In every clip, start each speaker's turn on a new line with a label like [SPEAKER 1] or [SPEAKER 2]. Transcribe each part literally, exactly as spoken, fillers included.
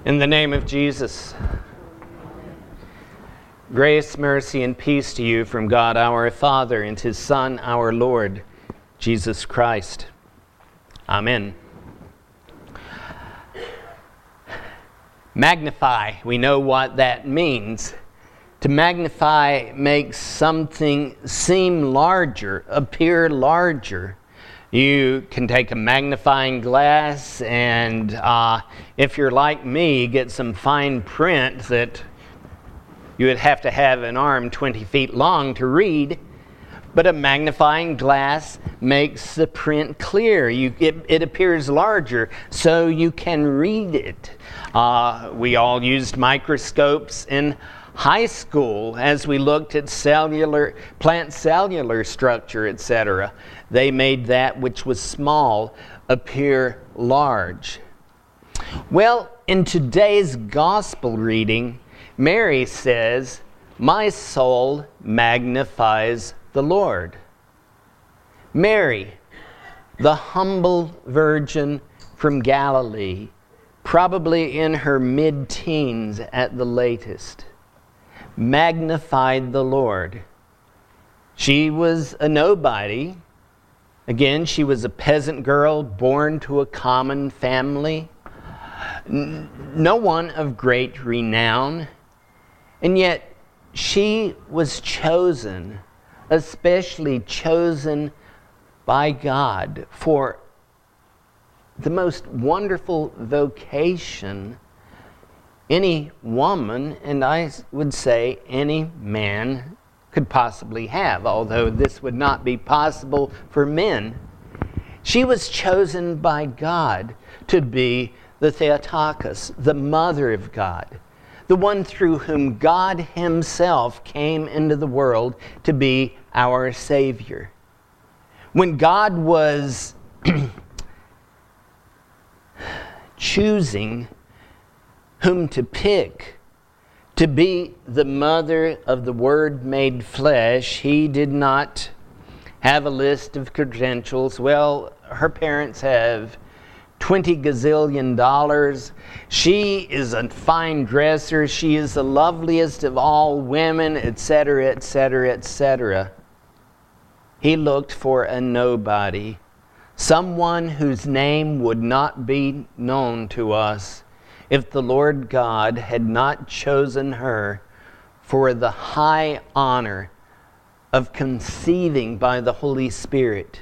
[SPEAKER 1] In the name of Jesus, grace, mercy, and peace to you from God our Father and His Son, our Lord, Jesus Christ. Amen. Magnify, we know what that means. To magnify makes something seem larger, appear larger. You can take a magnifying glass and uh, if you're like me, get some fine print that you would have to have an arm twenty feet long to read. But a magnifying glass makes the print clear. You, it, it appears larger so you can read it. Uh, we all used microscopes in high school as we looked at cellular, plant cellular structure, et cetera. They made that which was small appear large. Well, in today's gospel reading, Mary says, "My soul magnifies the Lord." Mary, the humble virgin from Galilee, probably in her mid-teens at the latest, magnified the Lord. She was a nobody. Again, she was a peasant girl born to a common family. No one of great renown. And yet, she was chosen, especially chosen by God for the most wonderful vocation any woman, and I would say any man, could possibly have, although this would not be possible for men. She was chosen by God to be the Theotokos, the Mother of God, the one through whom God Himself came into the world to be our Savior. When God was choosing whom to pick to be the mother of the Word made flesh, He did not have a list of credentials. Well, her parents have twenty gazillion dollars. She is a fine dresser. She is the loveliest of all women, et cetera, et cetera, et cetera. He looked for a nobody, someone whose name would not be known to us if the Lord God had not chosen her for the high honor of conceiving by the Holy Spirit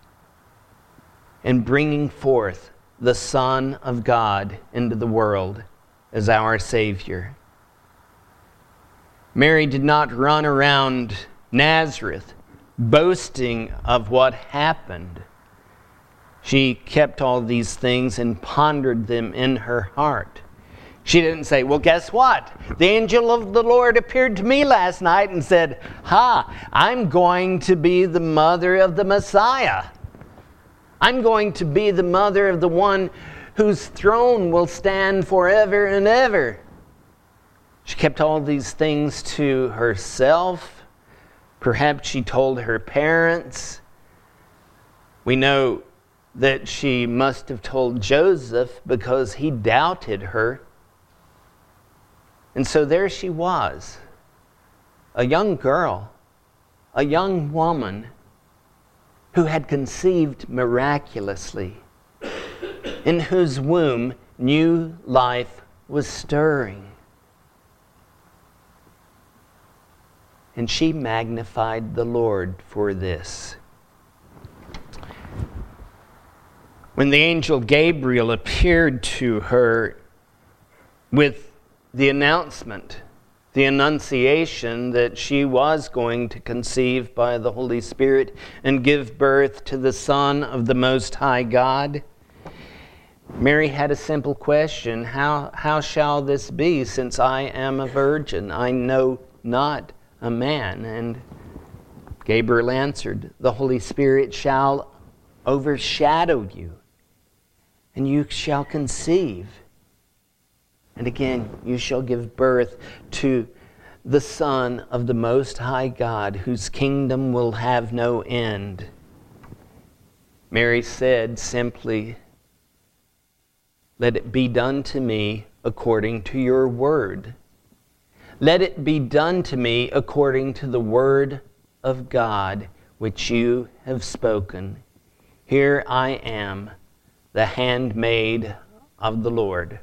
[SPEAKER 1] and bringing forth the Son of God into the world as our Savior. Mary did not run around Nazareth boasting of what happened. She kept all these things and pondered them in her heart. She didn't say, well, guess what? The angel of the Lord appeared to me last night and said, ha, I'm going to be the mother of the Messiah. I'm going to be the mother of the one whose throne will stand forever and ever. She kept all these things to herself. Perhaps she told her parents. We know that she must have told Joseph because he doubted her. And so there she was, a young girl, a young woman who had conceived miraculously, in whose womb new life was stirring. And she magnified the Lord for this. When the angel Gabriel appeared to her with the announcement, the annunciation that she was going to conceive by the Holy Spirit and give birth to the Son of the Most High God, Mary had a simple question: How, how shall this be, since I am a virgin? I know not a man. And Gabriel answered, the Holy Spirit shall overshadow you, and you shall conceive. And again, you shall give birth to the Son of the Most High God, whose kingdom will have no end. Mary said simply, let it be done to me according to your word. Let it be done to me according to the word of God, which you have spoken. Here I am, the handmaid of the Lord.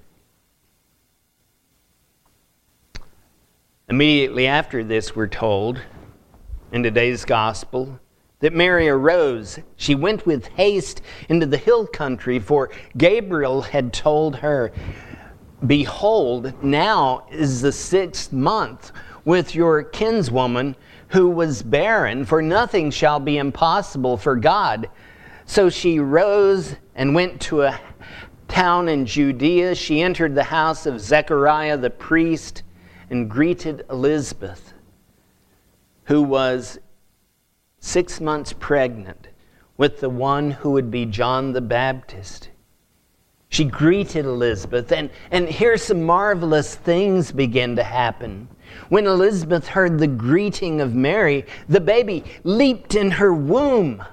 [SPEAKER 1] Immediately after this, we're told in today's gospel that Mary arose. She went with haste into the hill country, for Gabriel had told her, "Behold, now is the sixth month with your kinswoman who was barren, for nothing shall be impossible for God." So she rose and went to a town in Judea. She entered the house of Zechariah the priest and greeted Elizabeth, who was six months pregnant with the one who would be John the Baptist. She greeted Elizabeth, and, and here some marvelous things began to happen. When Elizabeth heard the greeting of Mary, the baby leaped in her womb.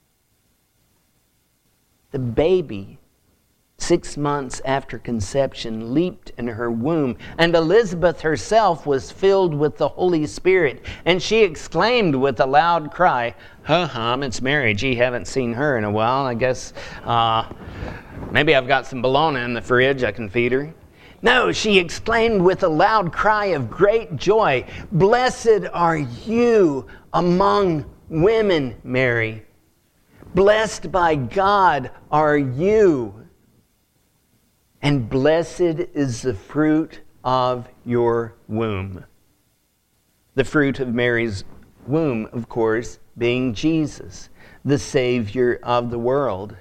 [SPEAKER 1] The baby, six months after conception, leaped in her womb, and Elizabeth herself was filled with the Holy Spirit, and she exclaimed with a loud cry, "Huh-hum, it's Mary. Gee, haven't seen her in a while. I guess uh, maybe I've got some bologna in the fridge I can feed her." No, she exclaimed with a loud cry of great joy, "Blessed are you among women, Mary. Blessed by God are you. And blessed is the fruit of your womb." The fruit of Mary's womb, of course, being Jesus, the Savior of the world.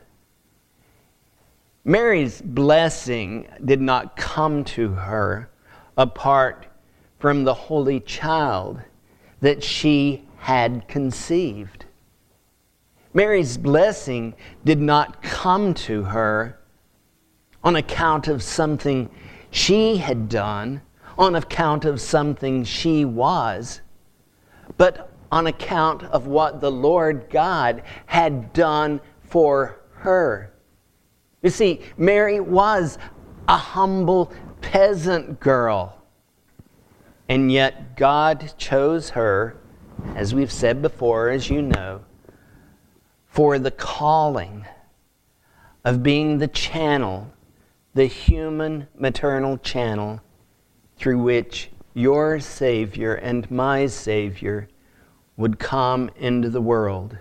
[SPEAKER 1] Mary's blessing did not come to her apart from the Holy Child that she had conceived. Mary's blessing did not come to her on account of something she had done, on account of something she was, but on account of what the Lord God had done for her. You see, Mary was a humble peasant girl, and yet God chose her, as we've said before, as you know, for the calling of being the channel, the human maternal channel through which your Savior and my Savior would come into the world.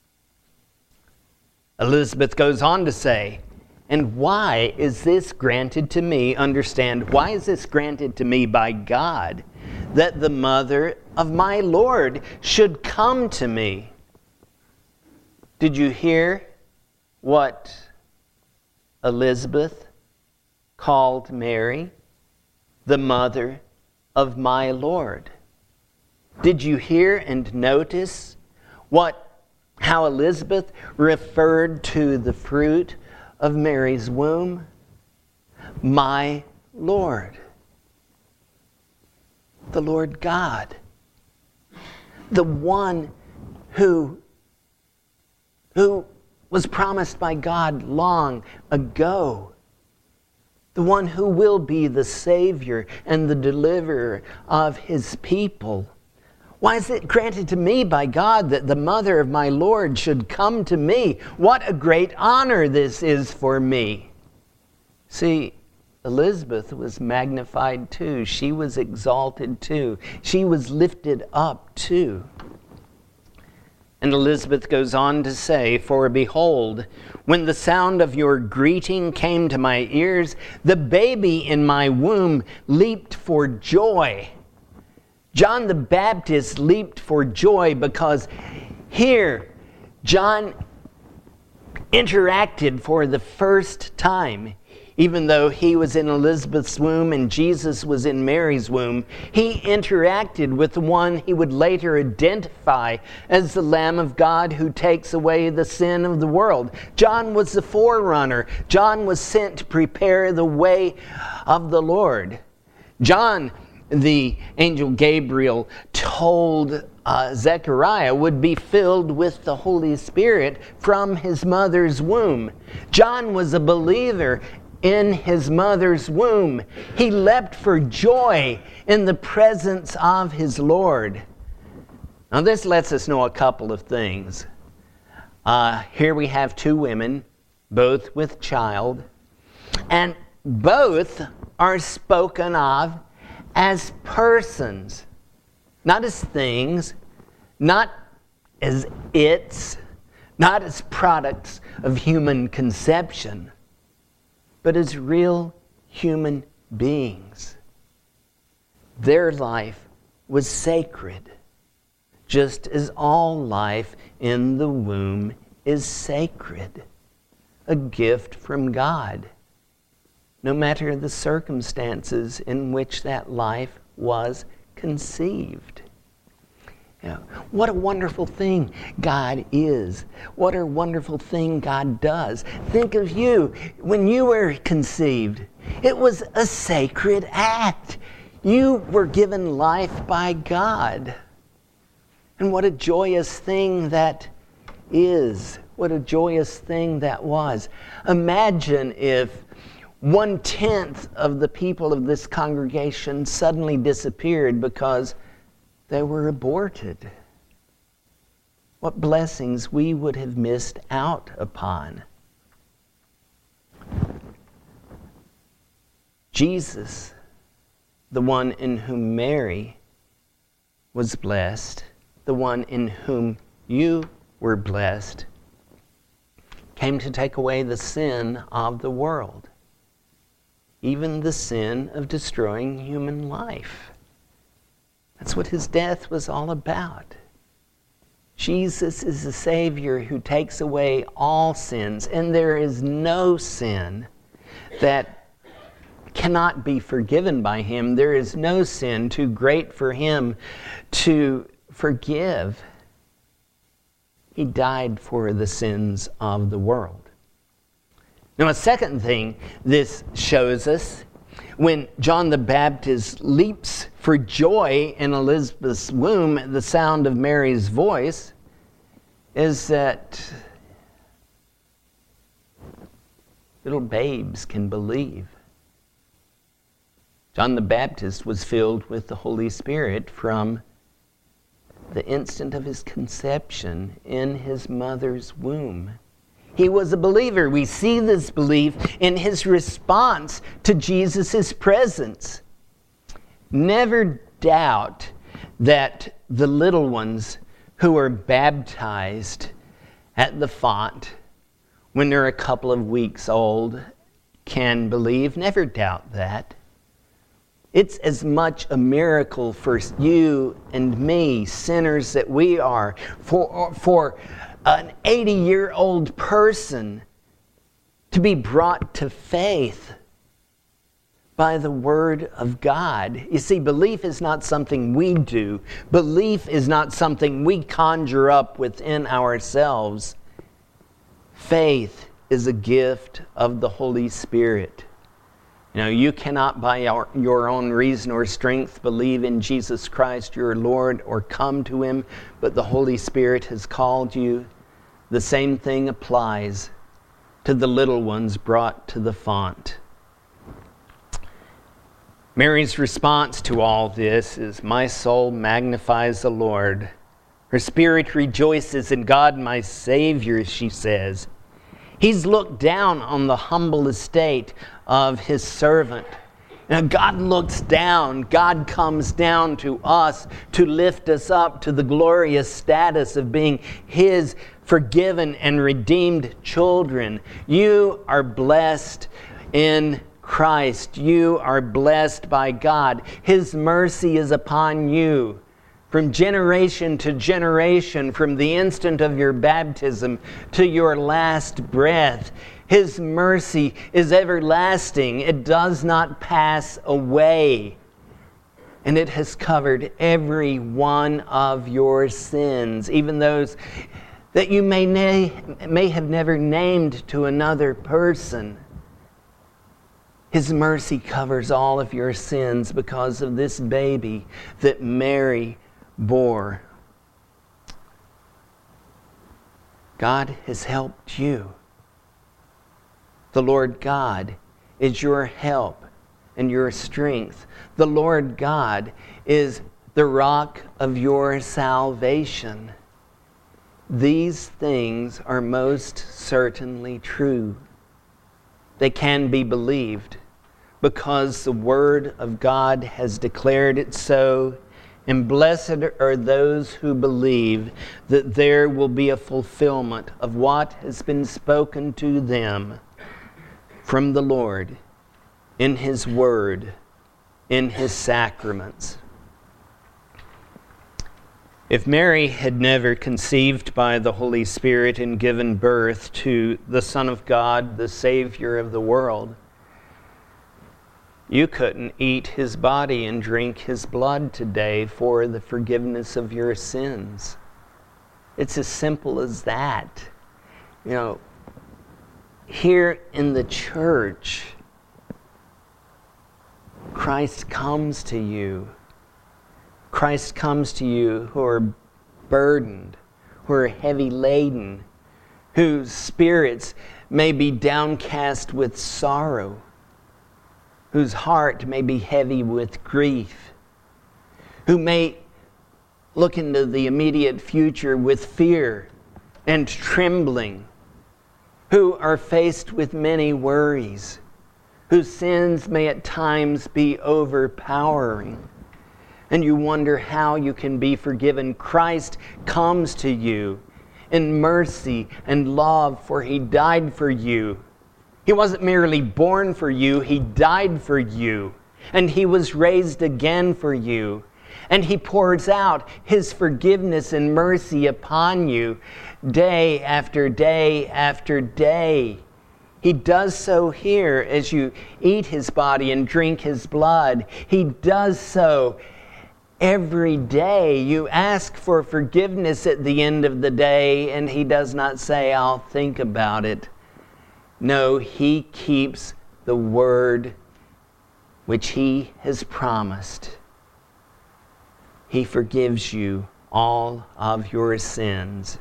[SPEAKER 1] Elizabeth goes on to say, "And why is this granted to me?" Understand, why is this granted to me by God, that the mother of my Lord should come to me? Did you hear what Elizabeth called Mary? The mother of my Lord. Did you hear and notice what, how Elizabeth referred to the fruit of Mary's womb? My Lord. The Lord God. The one who who was promised by God long ago. The one who will be the Savior and the deliverer of His people. Why is it granted to me by God that the mother of my Lord should come to me? What a great honor this is for me. See, Elizabeth was magnified too. She was exalted too. She was lifted up too. And Elizabeth goes on to say, "For behold, when the sound of your greeting came to my ears, the baby in my womb leaped for joy." John the Baptist leaped for joy because here John interacted for the first time. Even though he was in Elizabeth's womb and Jesus was in Mary's womb, he interacted with the one he would later identify as the Lamb of God who takes away the sin of the world. John was the forerunner. John was sent to prepare the way of the Lord. John, the angel Gabriel, told uh, Zechariah would be filled with the Holy Spirit from his mother's womb. John was a believer in his mother's womb. He leapt for joy in the presence of his Lord. Now this lets us know a couple of things. Uh, here we have two women, both with child, and both are spoken of as persons, not as things, not as its, not as products of human conception, but as real human beings. Their life was sacred, just as all life in the womb is sacred, a gift from God, no matter the circumstances in which that life was conceived. You know, what a wonderful thing God is. What a wonderful thing God does. Think of you when you were conceived. It was a sacred act. You were given life by God. And what a joyous thing that is. What a joyous thing that was. Imagine if one-tenth of the people of this congregation suddenly disappeared because they were aborted. What blessings we would have missed out upon. Jesus, the one in whom Mary was blessed, the one in whom you were blessed, came to take away the sin of the world, even the sin of destroying human life. That's what his death was all about. Jesus is the Savior who takes away all sins, and there is no sin that cannot be forgiven by him. There is no sin too great for him to forgive. He died for the sins of the world. Now, a second thing this shows us, when John the Baptist leaps for joy in Elizabeth's womb at the sound of Mary's voice, is that little babes can believe. John the Baptist was filled with the Holy Spirit from the instant of his conception in his mother's womb. He was a believer. We see this belief in his response to Jesus' presence. Never doubt that the little ones who are baptized at the font when they're a couple of weeks old can believe. Never doubt that. It's as much a miracle for you and me, sinners that we are, for, for an eighty-year-old person to be brought to faith by the Word of God. You see, belief is not something we do. Belief is not something we conjure up within ourselves. Faith is a gift of the Holy Spirit. You know, you cannot by your, your own reason or strength believe in Jesus Christ your Lord or come to him, but the Holy Spirit has called you. The same thing applies to the little ones brought to the font. Mary's response to all this is, "My soul magnifies the Lord. Her spirit rejoices in God my Savior," she says. He's looked down on the humble estate of his servant. Now God looks down. God comes down to us to lift us up to the glorious status of being his forgiven and redeemed children. You are blessed in Christ. You are blessed by God. His mercy is upon you. From generation to generation, from the instant of your baptism to your last breath, his mercy is everlasting. It does not pass away. And it has covered every one of your sins, even those that you may, na- may have never named to another person. His mercy covers all of your sins because of this baby that Mary bore. God has helped you. The Lord God is your help and your strength. The Lord God is the rock of your salvation. These things are most certainly true. They can be believed because the Word of God has declared it so. And blessed are those who believe that there will be a fulfillment of what has been spoken to them from the Lord in His Word, in His sacraments. If Mary had never conceived by the Holy Spirit and given birth to the Son of God, the Savior of the world, you couldn't eat His body and drink His blood today for the forgiveness of your sins. It's as simple as that. You know, here in the church, Christ comes to you. Christ comes to you who are burdened, who are heavy laden, whose spirits may be downcast with sorrow, whose heart may be heavy with grief, who may look into the immediate future with fear and trembling, who are faced with many worries, whose sins may at times be overpowering, and you wonder how you can be forgiven. Christ comes to you in mercy and love, for He died for you. He wasn't merely born for you, He died for you. And He was raised again for you. And He pours out His forgiveness and mercy upon you day after day after day. He does so here as you eat His body and drink His blood. He does so every day. You ask for forgiveness at the end of the day, and He does not say, "I'll think about it." No, He keeps the word which He has promised. He forgives you all of your sins.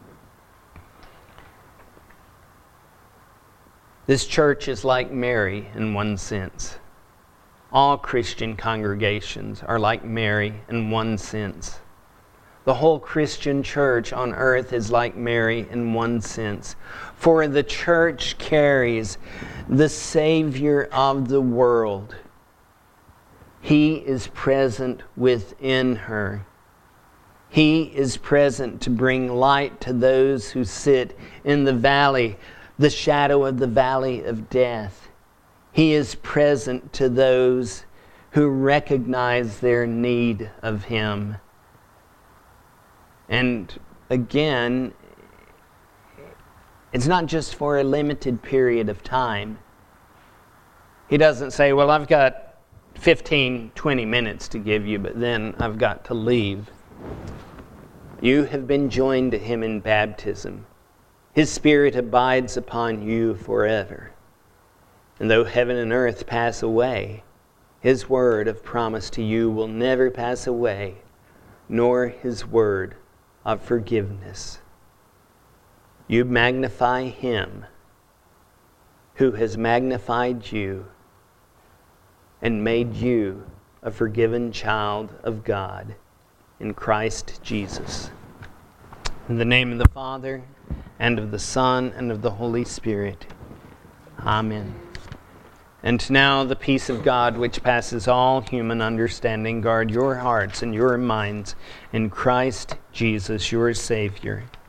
[SPEAKER 1] This church is like Mary in one sense. All Christian congregations are like Mary in one sense. The whole Christian church on earth is like Mary in one sense. For the church carries the Savior of the world. He is present within her. He is present to bring light to those who sit in the valley, the shadow of the valley of death. He is present to those who recognize their need of Him. And again, it's not just for a limited period of time. He doesn't say, "Well, I've got fifteen, twenty minutes to give you, but then I've got to leave." You have been joined to Him in baptism. His Spirit abides upon you forever. And though heaven and earth pass away, His word of promise to you will never pass away, nor His word of forgiveness. You magnify Him who has magnified you and made you a forgiven child of God in Christ Jesus. In the name of the Father, and of the Son, and of the Holy Spirit. Amen. And now the peace of God, which passes all human understanding, guard your hearts and your minds in Christ Jesus, your Savior.